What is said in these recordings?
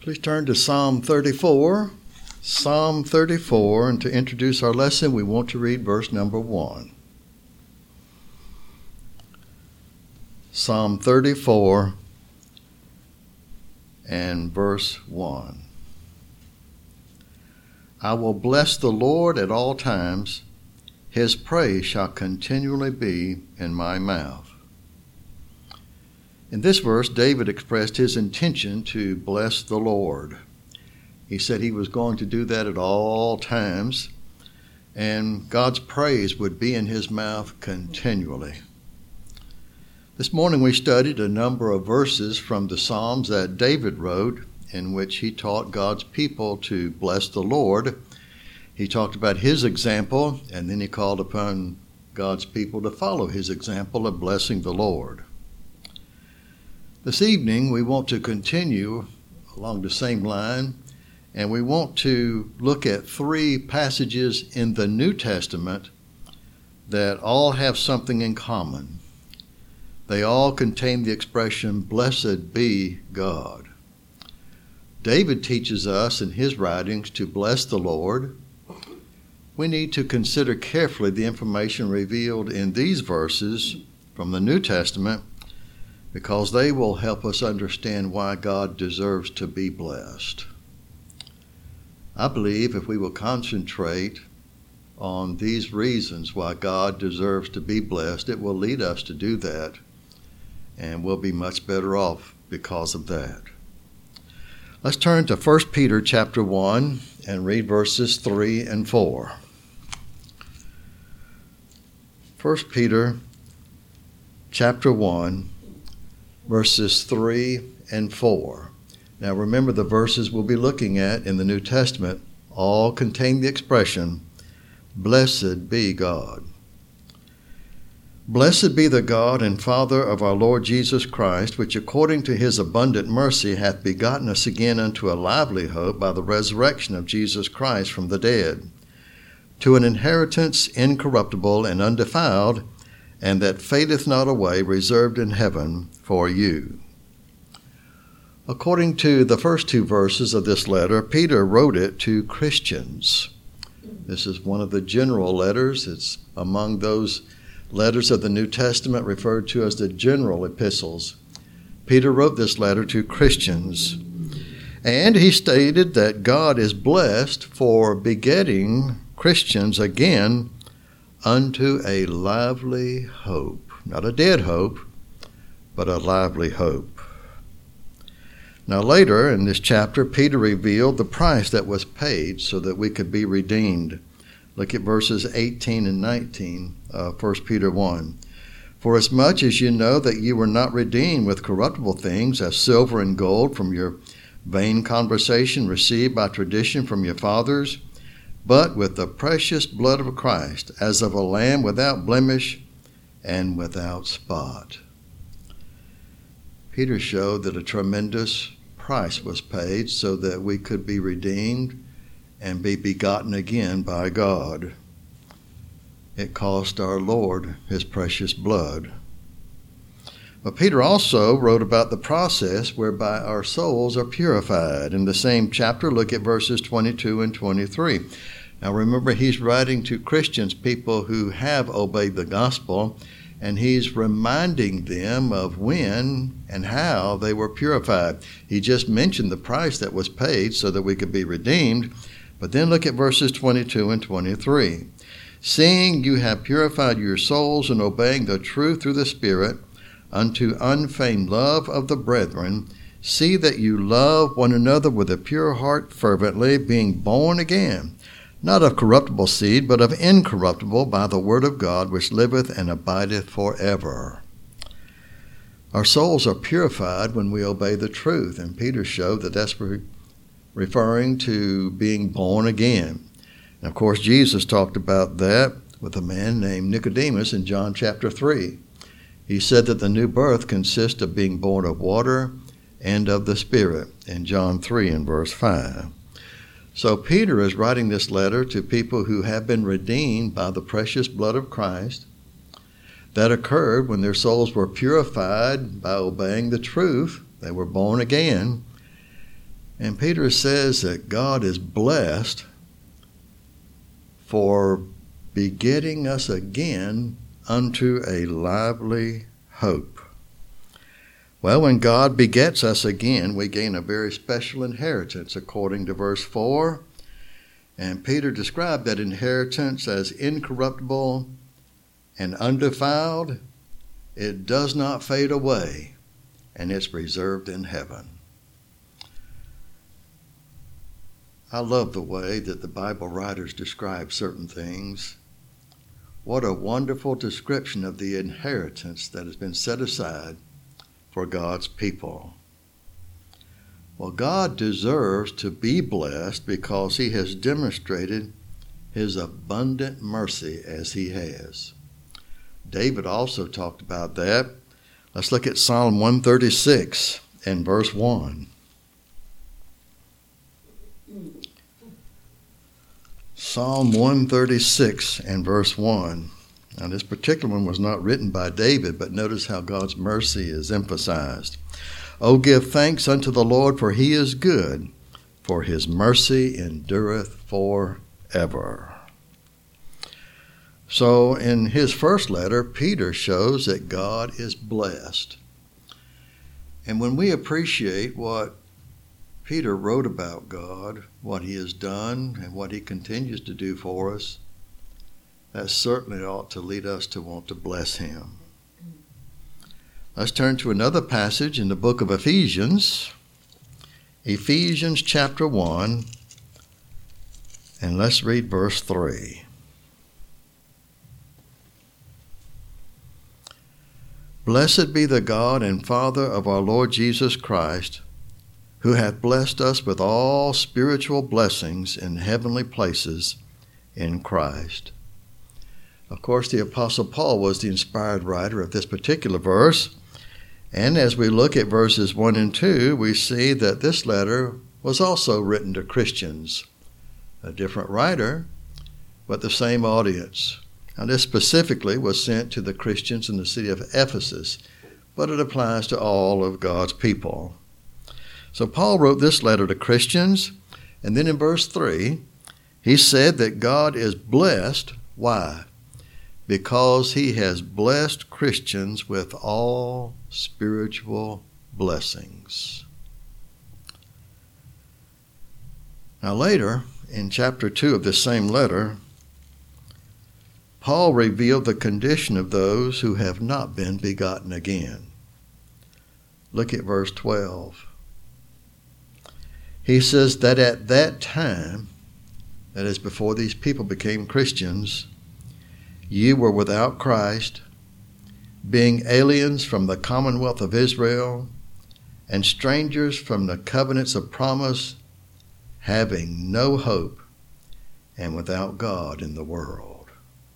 Please turn to Psalm 34. Psalm 34, and to introduce our lesson, we want to read verse number 1. Psalm 34 and verse 1. I will bless the Lord at all times. His praise shall continually be in my mouth. In this verse, David expressed his intention to bless the Lord. He said he was going to do that at all times, and God's praise would be in his mouth continually. This morning we studied a number of verses from the Psalms that David wrote, in which he taught God's people to bless the Lord. He talked about his example, and then he called upon God's people to follow his example of blessing the Lord. This evening we want to continue along the same line, and we want to look at 3 passages in the New Testament that all have something in common. They all contain the expression, "Blessed be God." David teaches us in his writings to bless the Lord. We need to consider carefully the information revealed in these verses from the New Testament, because they will help us understand why God deserves to be blessed. I believe if we will concentrate on these reasons why God deserves to be blessed, it will lead us to do that, and we'll be much better off because of that. Let's turn to 1 Peter chapter 1 and read verses 3 and 4. 1 Peter chapter 1, verses 3 and 4. Now remember, the verses we'll be looking at in the New Testament all contain the expression, "Blessed be God." Blessed be the God and Father of our Lord Jesus Christ, which according to his abundant mercy hath begotten us again unto a lively hope by the resurrection of Jesus Christ from the dead, to an inheritance incorruptible and undefiled, and that fadeth not away, reserved in heaven for you. According to the first 2 verses of this letter, Peter wrote it to Christians. This is one of the general letters. It's among those letters of the New Testament referred to as the general epistles. Peter wrote this letter to Christians, and he stated that God is blessed for begetting Christians again unto a lively hope. Not a dead hope, but a lively hope. Now later in this chapter, Peter revealed the price that was paid so that we could be redeemed. Look at verses 18 and 19 of 1 Peter 1. For as much as you know that you were not redeemed with corruptible things, as silver and gold, from your vain conversation received by tradition from your fathers, but with the precious blood of Christ, as of a lamb without blemish and without spot. Peter showed that a tremendous price was paid so that we could be redeemed and be begotten again by God. It cost our Lord his precious blood. But Peter also wrote about the process whereby our souls are purified. In the same chapter, look at verses 22 and 23. Now remember, he's writing to Christians, people who have obeyed the gospel, and he's reminding them of when and how they were purified. He just mentioned the price that was paid so that we could be redeemed, but then look at verses 22 and 23. Seeing you have purified your souls in obeying the truth through the Spirit, unto unfeigned love of the brethren, see that you love one another with a pure heart fervently, being born again, not of corruptible seed, but of incorruptible, by the word of God, which liveth and abideth forever. Our souls are purified when we obey the truth, and Peter showed that that's referring to being born again. And of course, Jesus talked about that with a man named Nicodemus in John chapter 3. He said that the new birth consists of being born of water and of the Spirit in John 3 and verse 5. So Peter is writing this letter to people who have been redeemed by the precious blood of Christ. That occurred when their souls were purified by obeying the truth. They were born again. And Peter says that God is blessed for begetting us again unto a lively hope. Well, when God begets us again, we gain a very special inheritance according to verse 4. And Peter described that inheritance as incorruptible and undefiled. It does not fade away, and it's reserved in heaven. I love the way that the Bible writers describe certain things. What a wonderful description of the inheritance that has been set aside for God's people. Well, God deserves to be blessed because he has demonstrated his abundant mercy as he has. David also talked about that. Let's look at Psalm 136 and verse 1. Psalm 136 and verse 1. Now, this particular one was not written by David, but notice how God's mercy is emphasized. O give thanks unto the Lord, for he is good, for his mercy endureth forever. So in his first letter, Peter shows that God is blessed. And when we appreciate what Peter wrote about God, what he has done, and what he continues to do for us, that certainly ought to lead us to want to bless him. Let's turn to another passage in the book of Ephesians. Ephesians chapter 1, and let's read verse 3. Blessed be the God and Father of our Lord Jesus Christ, who hath blessed us with all spiritual blessings in heavenly places in Christ. Of course, the Apostle Paul was the inspired writer of this particular verse. And as we look at verses 1 and 2, we see that this letter was also written to Christians. A different writer, but the same audience. Now, this specifically was sent to the Christians in the city of Ephesus, but it applies to all of God's people. So Paul wrote this letter to Christians, and then in verse 3, he said that God is blessed. Why? Because he has blessed Christians with all spiritual blessings. Now later, in chapter 2 of this same letter, Paul revealed the condition of those who have not been begotten again. Look at verse 12. He says that at that time, that is before these people became Christians, ye were without Christ, being aliens from the commonwealth of Israel, and strangers from the covenants of promise, having no hope, and without God in the world.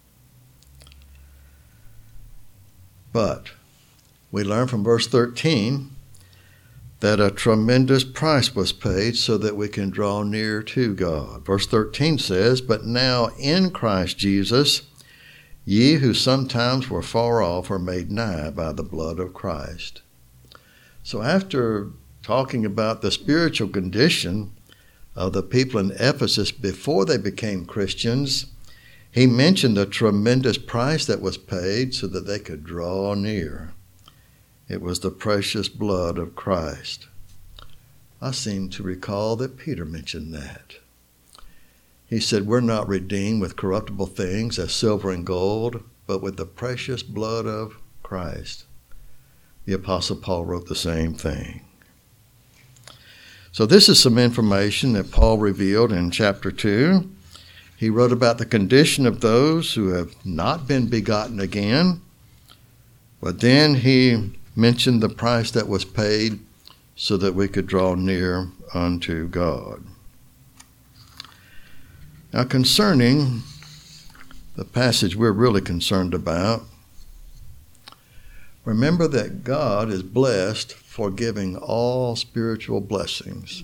But we learn from verse 13 that a tremendous price was paid so that we can draw near to God. Verse 13 says, But now in Christ Jesus, ye who sometimes were far off are made nigh by the blood of Christ. So after talking about the spiritual condition of the people in Ephesus before they became Christians, he mentioned the tremendous price that was paid so that they could draw near. It was the precious blood of Christ. I seem to recall that Peter mentioned that. He said, we're not redeemed with corruptible things as silver and gold, but with the precious blood of Christ. The Apostle Paul wrote the same thing. So this is some information that Paul revealed in chapter 2. He wrote about the condition of those who have not been begotten again, but then he mentioned the price that was paid so that we could draw near unto God. Now, concerning the passage we're really concerned about, remember that God is blessed for giving all spiritual blessings.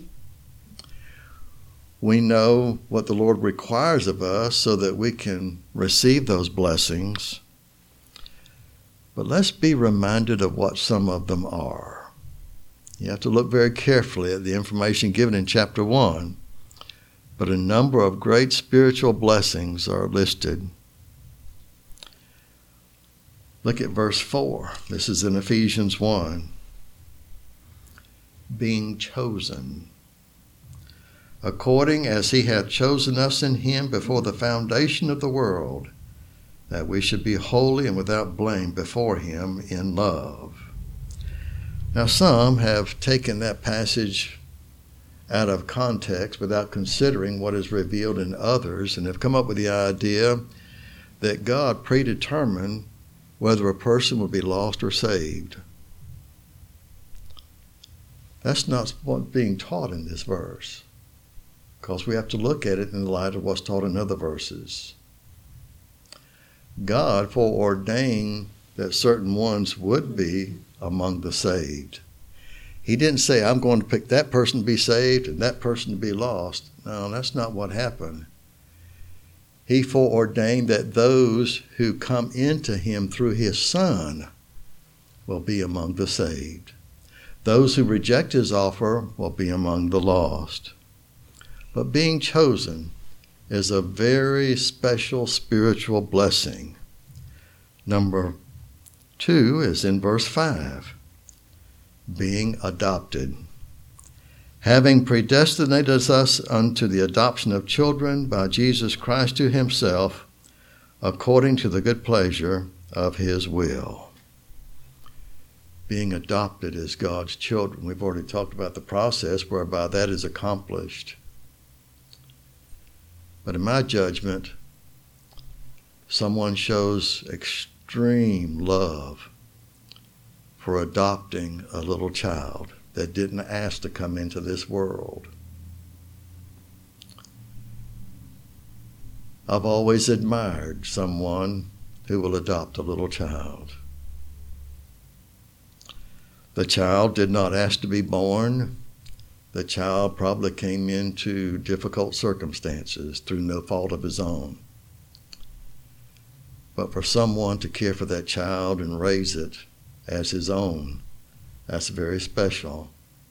We know what the Lord requires of us so that we can receive those blessings. But let's be reminded of what some of them are. You have to look very carefully at the information given in chapter 1, but a number of great spiritual blessings are listed. Look at verse 4. This is in Ephesians 1. Being chosen, according as he hath chosen us in him before the foundation of the world, that we should be holy and without blame before him in love. Now, some have taken that passage out of context without considering what is revealed in others, and have come up with the idea that God predetermined whether a person would be lost or saved. That's not what's being taught in this verse, because we have to look at it in the light of what's taught in other verses. God foreordained that certain ones would be among the saved. He didn't say, I'm going to pick that person to be saved and that person to be lost. No, that's not what happened. He foreordained that those who come into him through his Son will be among the saved. Those who reject his offer will be among the lost. But being chosen is a very special spiritual blessing. Number 2 is in verse 5. Being adopted. Having predestinated us unto the adoption of children by Jesus Christ to himself, according to the good pleasure of his will. Being adopted as God's children. We've already talked about the process whereby that is accomplished. But in my judgment, someone shows extreme love for adopting a little child that didn't ask to come into this world. I've always admired someone who will adopt a little child. The child did not ask to be born. The child probably came into difficult circumstances through no fault of his own. But for someone to care for that child and raise it as his own, that's very special.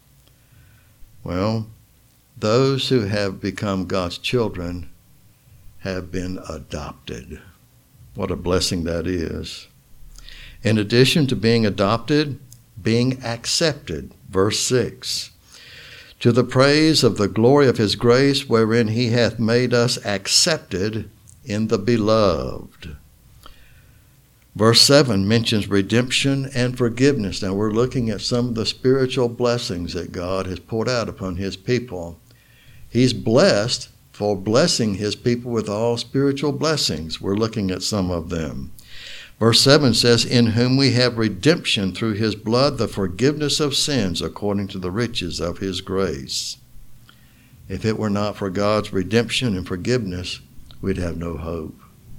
Well, those who have become God's children have been adopted. What a blessing that is. In addition to being adopted, being accepted. Verse 6. To the praise of the glory of his grace, wherein he hath made us accepted in the beloved. Verse 7 mentions redemption and forgiveness. Now we're looking at some of the spiritual blessings that God has poured out upon his people. He's blessed for blessing his people with all spiritual blessings. We're looking at some of them. Verse 7 says, in whom we have redemption through his blood, the forgiveness of sins according to the riches of his grace. If it were not for God's redemption and forgiveness, we'd have no hope.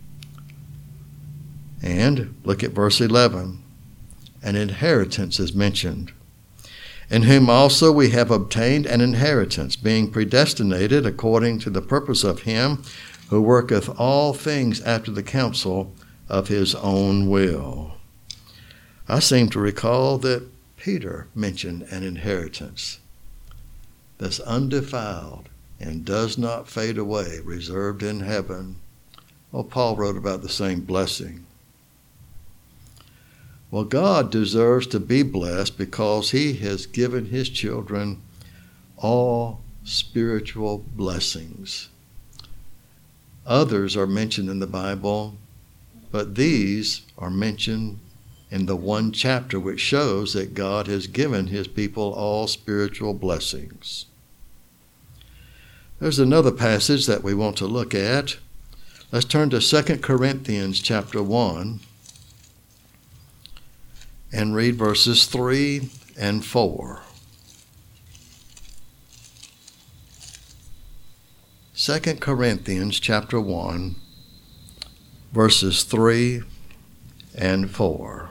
And look at verse 11. An inheritance is mentioned. In whom also we have obtained an inheritance, being predestinated according to the purpose of him who worketh all things after the counsel of his own will. I seem to recall that Peter mentioned an inheritance that's undefiled and does not fade away, reserved in heaven. Well, Paul wrote about the same blessing. Well, God deserves to be blessed because he has given his children all spiritual blessings. Others are mentioned in the Bible, but these are mentioned in the one chapter which shows that God has given his people all spiritual blessings. There's another passage that we want to look at. Let's turn to 2 Corinthians chapter 1 and read verses 3 and 4. 2 Corinthians chapter 1, verses 3 and 4.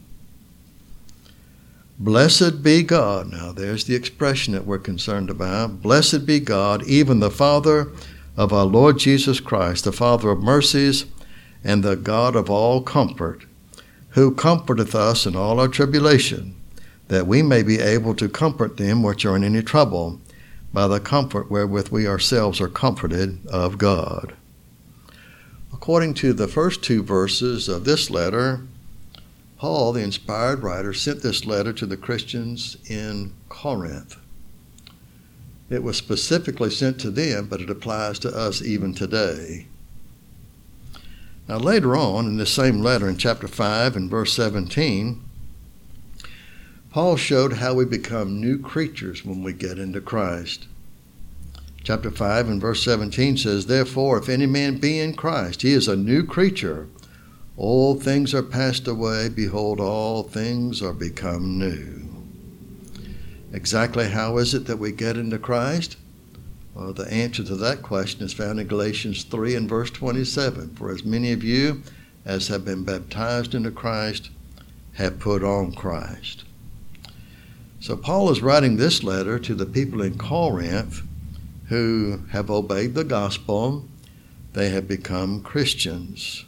Blessed be God. Now there's the expression that we're concerned about. Blessed be God, even the Father of our Lord Jesus Christ, the Father of mercies and the God of all comfort, who comforteth us in all our tribulation, that we may be able to comfort them which are in any trouble, by the comfort wherewith we ourselves are comforted of God. According to the first two verses of this letter, Paul, the inspired writer, sent this letter to the Christians in Corinth. It was specifically sent to them, but it applies to us even today. Now later on in this same letter, in chapter 5 and verse 17, Paul showed how we become new creatures when we get into Christ. Chapter 5 and verse 17 says, "Therefore, if any man be in Christ, he is a new creature. Old things are passed away. Behold, all things are become new." Exactly how is it that we get into Christ? Well, the answer to that question is found in Galatians 3 and verse 27. "For as many of you as have been baptized into Christ have put on Christ." So Paul is writing this letter to the people in Corinth who have obeyed the gospel. They have become Christians.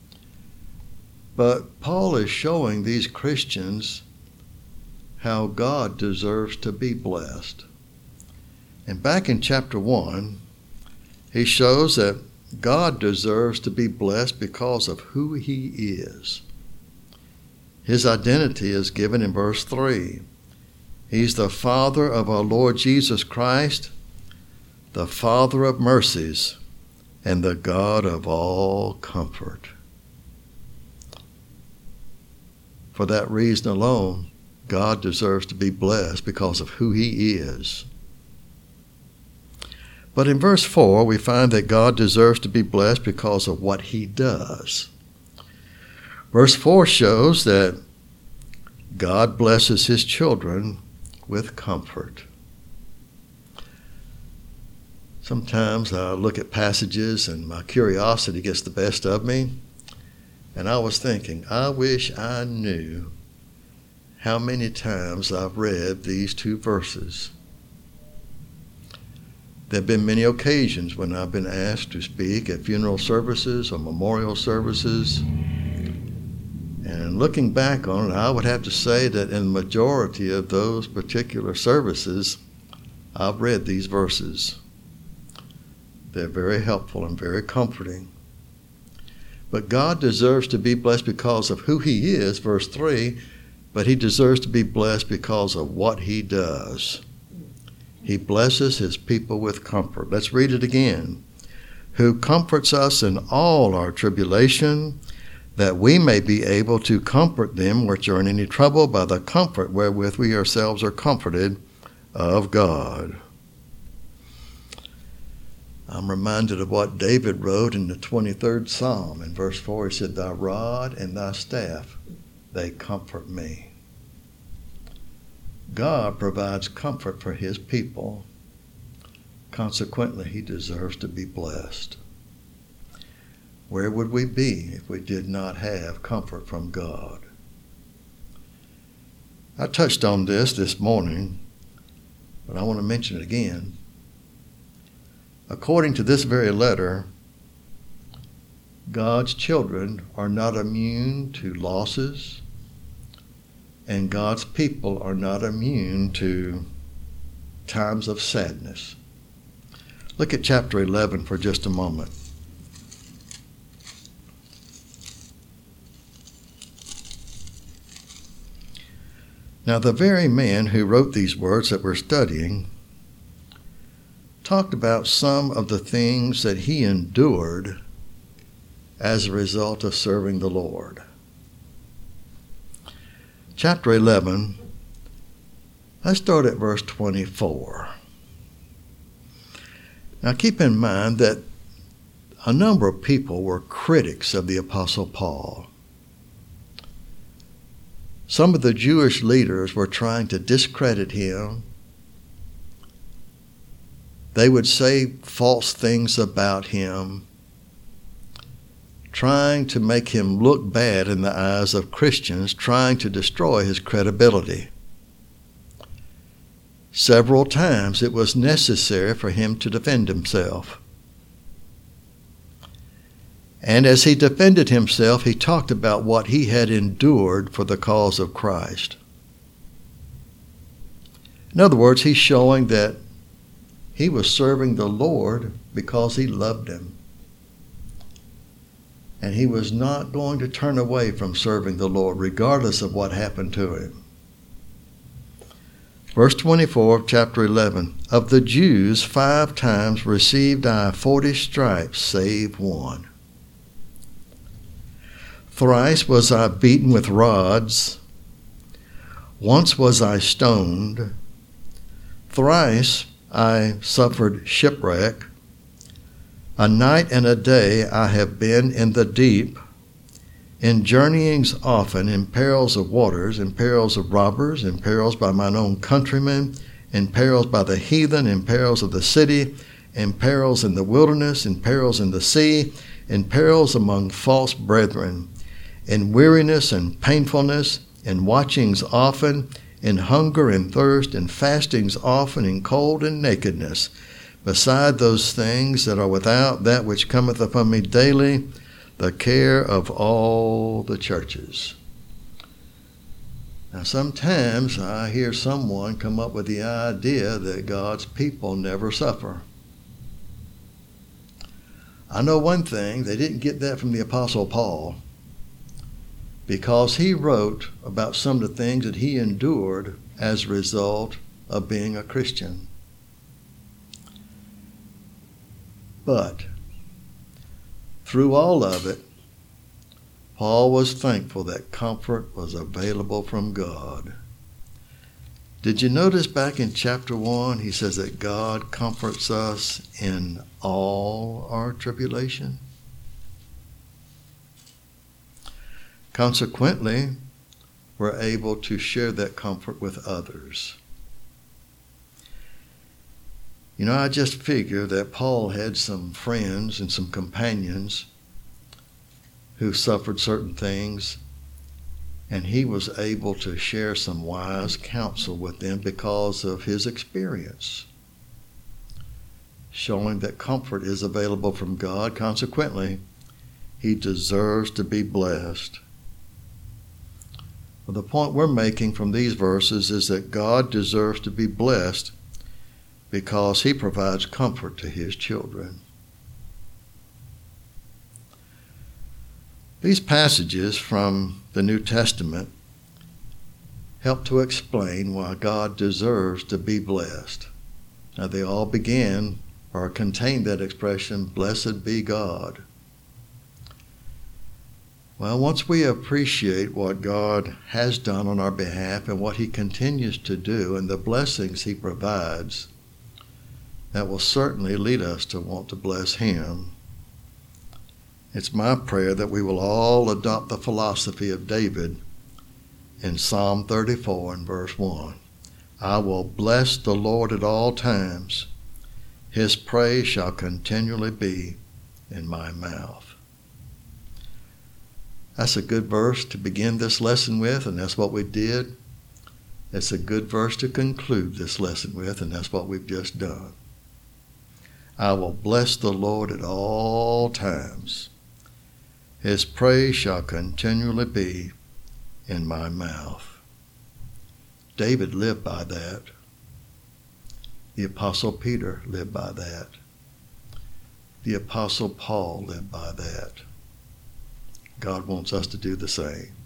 But Paul is showing these Christians how God deserves to be blessed. And back in chapter 1, he shows that God deserves to be blessed because of who he is. His identity is given in verse 3. He's the Father of our Lord Jesus Christ, the Father of mercies, and the God of all comfort. For that reason alone, God deserves to be blessed because of who he is. But in verse 4, we find that God deserves to be blessed because of what he does. Verse 4 shows that God blesses his children with comfort. Sometimes I look at passages and my curiosity gets the best of me. And I was thinking, I wish I knew how many times I've read these two verses. There have been many occasions when I've been asked to speak at funeral services or memorial services. And looking back on it, I would have to say that in the majority of those particular services, I've read these verses. They're very helpful and very comforting. But God deserves to be blessed because of who he is, verse 3, but he deserves to be blessed because of what he does. He blesses his people with comfort. Let's read it again. "Who comforts us in all our tribulation, that we may be able to comfort them which are in any trouble by the comfort wherewith we ourselves are comforted of God." I'm reminded of what David wrote in the 23rd Psalm. In verse 4, he said, "Thy rod and thy staff, they comfort me." God provides comfort for his people. Consequently, he deserves to be blessed. Where would we be if we did not have comfort from God? I touched on this morning, but I want to mention it again. According to this very letter, God's children are not immune to losses, and God's people are not immune to times of sadness. Look at chapter 11 for just a moment. Now, the very man who wrote these words that we're studying talked about some of the things that he endured as a result of serving the Lord. Chapter 11, let's start at verse 24. Now keep in mind that a number of people were critics of the Apostle Paul. Some of the Jewish leaders were trying to discredit him. They would say false things about him, trying to make him look bad in the eyes of Christians, trying to destroy his credibility. Several times it was necessary for him to defend himself. And as he defended himself, he talked about what he had endured for the cause of Christ. In other words, he's showing that he was serving the Lord because he loved him. And he was not going to turn away from serving the Lord, regardless of what happened to him. Verse 24 of chapter 11, of the Jews 5 times received I 40 stripes, save one. Thrice was I beaten with rods. Once was I stoned. Thrice I suffered shipwreck. A night and a day I have been in the deep, in journeyings often, in perils of waters, in perils of robbers, in perils by mine own countrymen, in perils by the heathen, in perils of the city, in perils in the wilderness, in perils in the sea, in perils among false brethren, in weariness and painfulness, in watchings often, in hunger and thirst, in fastings often, in cold and nakedness, beside those things that are without, that which cometh upon me daily, the care of all the churches. Now, sometimes I hear someone come up with the idea that God's people never suffer. I know one thing, they didn't get that from the Apostle Paul, because he wrote about some of the things that he endured as a result of being a Christian. But through all of it, Paul was thankful that comfort was available from God. Did you notice back in chapter 1, he says that God comforts us in all our tribulation? Consequently, we're able to share that comfort with others. You know, I just figure that Paul had some friends and some companions who suffered certain things, and he was able to share some wise counsel with them because of his experience, showing that comfort is available from God. Consequently, he deserves to be blessed. Well, the point we're making from these verses is that God deserves to be blessed because he provides comfort to his children. These passages from the New Testament help to explain why God deserves to be blessed. Now, they all begin or contain that expression, blessed be God. Well, once we appreciate what God has done on our behalf and what he continues to do and the blessings he provides, that will certainly lead us to want to bless him. It's my prayer that we will all adopt the philosophy of David in Psalm 34 and verse 1. I will bless the Lord at all times. His praise shall continually be in my mouth. That's a good verse to begin this lesson with, and that's what we did. It's a good verse to conclude this lesson with, and that's what we've just done. I will bless the Lord at all times. His praise shall continually be in my mouth. David lived by that. The Apostle Peter lived by that. The Apostle Paul lived by that. God wants us to do the same.